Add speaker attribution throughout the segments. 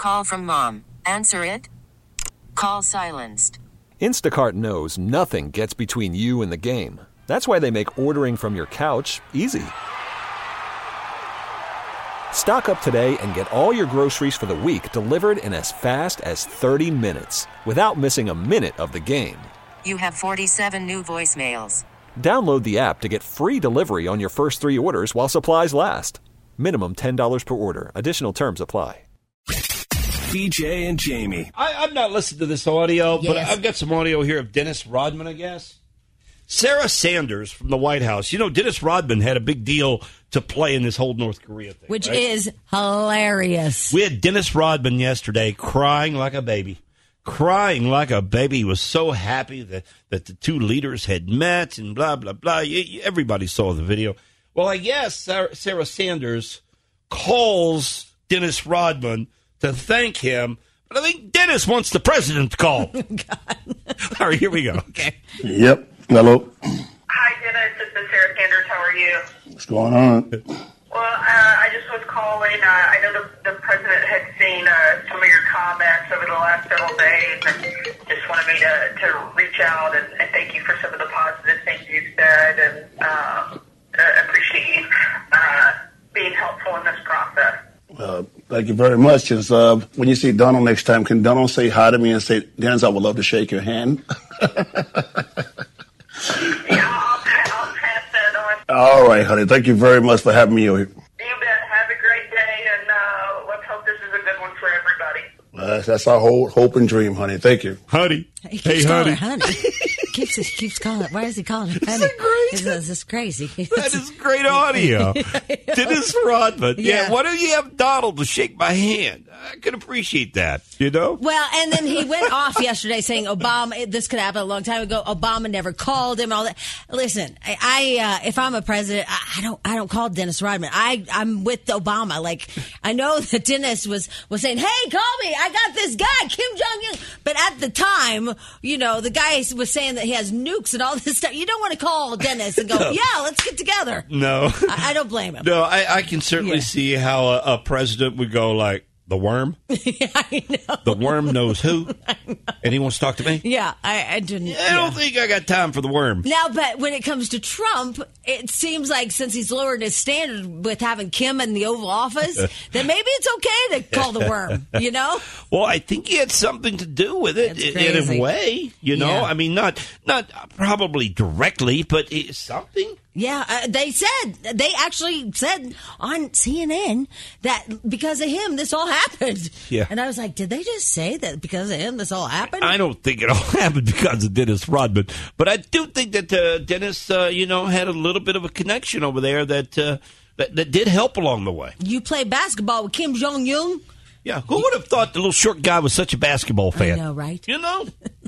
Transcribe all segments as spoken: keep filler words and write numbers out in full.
Speaker 1: Call from mom. Answer it. Call silenced.
Speaker 2: Instacart knows nothing gets between you and the game. That's why they make ordering from your couch easy. Stock up today and get all your groceries for the week delivered in as fast as thirty minutes without missing a minute of the game.
Speaker 1: You have forty-seven new voicemails.
Speaker 2: Download the app to get free delivery on your first three orders while supplies last. Minimum ten dollars per order. Additional terms apply.
Speaker 3: B J and Jamie.
Speaker 4: I, I've not listened to this audio,
Speaker 5: Yes.
Speaker 4: but I've got some audio here of Dennis Rodman, I guess. Sarah Sanders from the White House. You know, Dennis Rodman had a big deal to play in this whole North Korea thing.
Speaker 5: Which
Speaker 4: right?
Speaker 5: is hilarious.
Speaker 4: We had Dennis Rodman yesterday crying like a baby. Crying like a baby. He was so happy that, that the two leaders had met and blah, blah, blah. Everybody saw the video. Well, I guess Sarah, Sarah Sanders calls Dennis Rodman to thank him. But I think Dennis wants the president to call. God. All right, here we go.
Speaker 5: Okay.
Speaker 6: Yep. Hello.
Speaker 7: Hi, Dennis. This is Sarah Sanders. How are you?
Speaker 6: What's going on?
Speaker 7: Well, uh, I just was calling. Uh, I know the, the president had seen uh, some of your comments over the last several days and just wanted me to, to reach out and, and thank you for some of the positive things you've said, and um, uh, appreciate you uh, being helpful in this process.
Speaker 6: Uh, thank you very much. Just, uh, when you see Donald next time, can Donald say hi to me and say, Dennis, I would love to shake your hand?
Speaker 7: Yeah, I'll, I'll pass that on.
Speaker 6: All right, honey. Thank you very much for having me over here.
Speaker 7: You bet. Have a great day, and uh, let's hope this is a good one for everybody.
Speaker 6: Uh, that's our whole hope and dream, honey. Thank you.
Speaker 4: Honey.
Speaker 5: He keeps
Speaker 4: Hey,
Speaker 5: calling
Speaker 4: honey.
Speaker 5: her honey. keeps he keeps calling. Why is he calling her honey?
Speaker 4: Isn't that great?
Speaker 5: This, this is crazy.
Speaker 4: That is great audio. Dennis Rodman. Yeah.
Speaker 5: Yeah.
Speaker 4: Why don't you have Donald to shake my hand? I can appreciate that, you know?
Speaker 5: Well, and then he went off yesterday saying Obama, this could happen a long time ago. Obama never called him. All that. Listen, I, I uh, if I'm a president, I, I don't, I don't call Dennis Rodman. I, I'm with Obama. Like, I know that Dennis was was saying, "Hey, call me. I got this guy, Kim Jong Un." But at the time, you know, the guy was saying that he has nukes and all this stuff. You don't want to call Dennis and go,
Speaker 4: No.
Speaker 5: "Yeah, let's get together."
Speaker 4: No.
Speaker 5: I, I don't blame him.
Speaker 4: No, I, I can certainly
Speaker 5: Yeah.
Speaker 4: see how a, a president would go like, the worm?
Speaker 5: Yeah, I know.
Speaker 4: The worm knows who? And he wants to talk to me?
Speaker 5: Yeah, I, I didn't.
Speaker 4: I don't
Speaker 5: yeah.
Speaker 4: think I got time for the worm.
Speaker 5: Now, but when it comes to Trump, it seems like since he's lowered his standard with having Kim in the Oval Office, that maybe it's okay to call the worm, you know?
Speaker 4: Well, I think he had something to do with it
Speaker 5: That's
Speaker 4: in, in
Speaker 5: crazy.
Speaker 4: a way, you know?
Speaker 5: Yeah.
Speaker 4: I mean, not not probably directly, but it, something.
Speaker 5: Yeah, uh, they said, they actually said on C N N that because of him, this all happened.
Speaker 4: Yeah.
Speaker 5: And I was like, did they just say that because of him, this all happened?
Speaker 4: I don't think it all happened because of Dennis Rodman, but I do think that uh, Dennis, uh, you know, had a little bit of a connection over there that, uh, that that did help along the way.
Speaker 5: You play basketball with Kim Jong Un?
Speaker 4: Yeah, who would have thought the little short guy was such a basketball fan?
Speaker 5: I know, right?
Speaker 4: You know,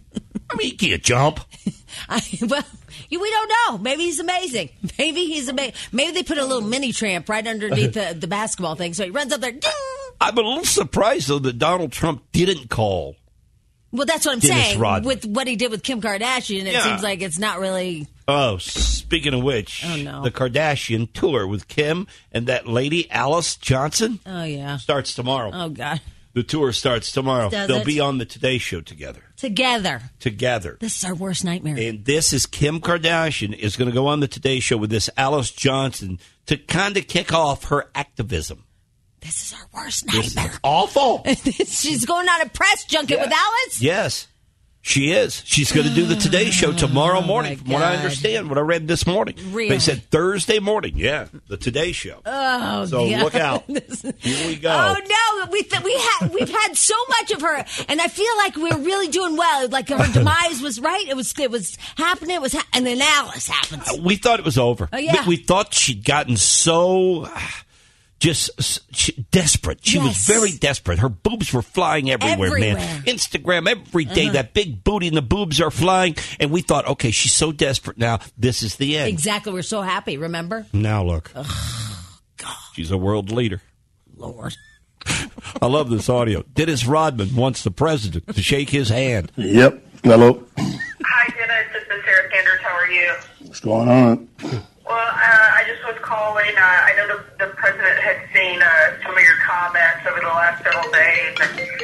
Speaker 4: I mean, he can't jump.
Speaker 5: I, well, you, we don't know. Maybe he's amazing. Maybe he's amazing. Maybe they put a little mini tramp right underneath the, the basketball thing, so he runs up there. Ding!
Speaker 4: I'm a little surprised though that Donald Trump didn't call.
Speaker 5: Well, that's what I'm
Speaker 4: Dennis
Speaker 5: saying.
Speaker 4: Rodman.
Speaker 5: With what he did with Kim Kardashian, it
Speaker 4: Yeah.
Speaker 5: seems like it's not really.
Speaker 4: Oh, speaking of which,
Speaker 5: Oh, no.
Speaker 4: the Kardashian tour with Kim and that lady Alice Johnson
Speaker 5: Oh yeah.
Speaker 4: starts tomorrow.
Speaker 5: Oh God.
Speaker 4: The tour starts tomorrow.
Speaker 5: Does
Speaker 4: They'll
Speaker 5: it?
Speaker 4: be on the Today Show together.
Speaker 5: Together.
Speaker 4: Together.
Speaker 5: This is our worst nightmare.
Speaker 4: And this is Kim Kardashian is going to go on the Today Show with this Alice Johnson to kind of kick off her activism.
Speaker 5: This is our worst
Speaker 4: This
Speaker 5: nightmare.
Speaker 4: is awful.
Speaker 5: She's going on a press junket with Alice?
Speaker 4: Yes, she is. She's going to do the Today Show tomorrow morning,
Speaker 5: my
Speaker 4: from what I
Speaker 5: God.
Speaker 4: understand, what I read this morning.
Speaker 5: Really?
Speaker 4: They said Thursday morning. Yeah, the Today Show.
Speaker 5: Oh,
Speaker 4: so
Speaker 5: God.
Speaker 4: look out. Here we go.
Speaker 5: Oh no, we th- we had we've had so much of her, and I feel like we're really doing well. Like her demise was right; it was it was happening. It was, ha- and then Alice happens.
Speaker 4: We thought it was over.
Speaker 5: Oh, yeah.
Speaker 4: We, we thought she'd gotten so uh, just s- she, desperate. She was
Speaker 5: Yes.
Speaker 4: very desperate. Her boobs were flying everywhere, man.
Speaker 5: Everywhere.
Speaker 4: Instagram every day,
Speaker 5: Uh-huh.
Speaker 4: that big booty and the boobs are flying. And we thought, okay, she's so desperate now. This is the end.
Speaker 5: Exactly, we're so happy. Remember,
Speaker 4: Now look.
Speaker 5: God,
Speaker 4: She's a world leader.
Speaker 5: Lord.
Speaker 4: I love this audio. Dennis Rodman wants the president to shake his hand.
Speaker 6: Yep. Hello.
Speaker 7: Hi, Dennis. This is Sarah Sanders. How are you?
Speaker 6: What's going on?
Speaker 7: Well, uh, I just was calling. Uh, I know the, the president had seen uh, some of your comments over the last several days and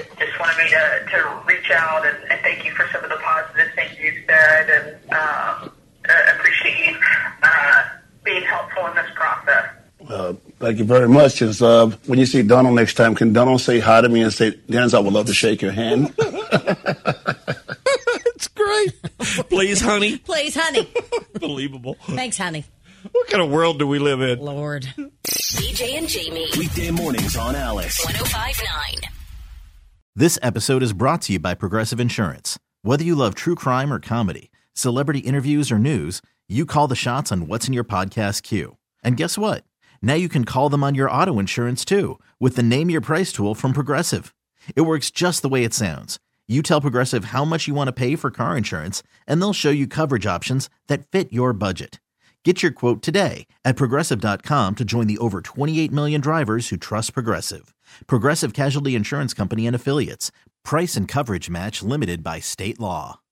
Speaker 7: to reach out and, and thank you for some of the positive things you've said, and um, I appreciate you uh, being helpful in this process.
Speaker 6: Uh, thank you very much. Is uh, when you see Donald next time, can Donald say hi to me and say, Dennis, I would love to shake your hand?
Speaker 4: It's great. Please, honey.
Speaker 5: Please, honey.
Speaker 4: Unbelievable.
Speaker 5: Thanks, honey.
Speaker 4: What kind of world do we live in?
Speaker 5: Lord.
Speaker 8: B J and Jamie.
Speaker 3: Weekday mornings on Alice.
Speaker 8: one oh five point nine.
Speaker 9: This episode is brought to you by Progressive Insurance. Whether you love true crime or comedy, celebrity interviews or news, you call the shots on what's in your podcast queue. And guess what? Now you can call them on your auto insurance too with the Name Your Price tool from Progressive. It works just the way it sounds. You tell Progressive how much you want to pay for car insurance, and they'll show you coverage options that fit your budget. Get your quote today at Progressive dot com to join the over twenty-eight million drivers who trust Progressive. Progressive Casualty Insurance Company and Affiliates. Price and coverage match limited by state law.